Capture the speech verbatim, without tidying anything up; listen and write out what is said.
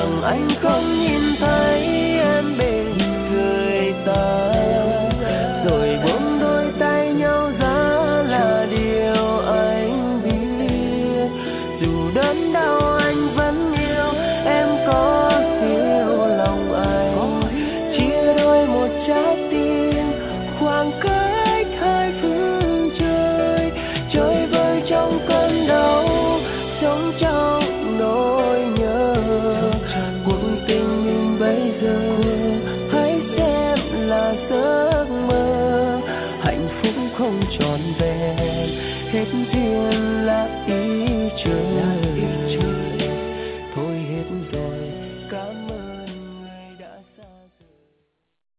rằng anh không nhìn thấy em bên người ta, rồi buông đôi tay nhau ra là điều anh biết. Dù đớn đau anh vẫn yêu em, có hiểu lòng anh, chia đôi một trái tim khoảng cách hai phương trời, chơi vơi trong cơn đau, sống trong nỗi nhớ. Cuộc tình mình bây giờ hãy xem là giấc mơ, hạnh phúc không trọn vẹn, hết duyên là ý trời.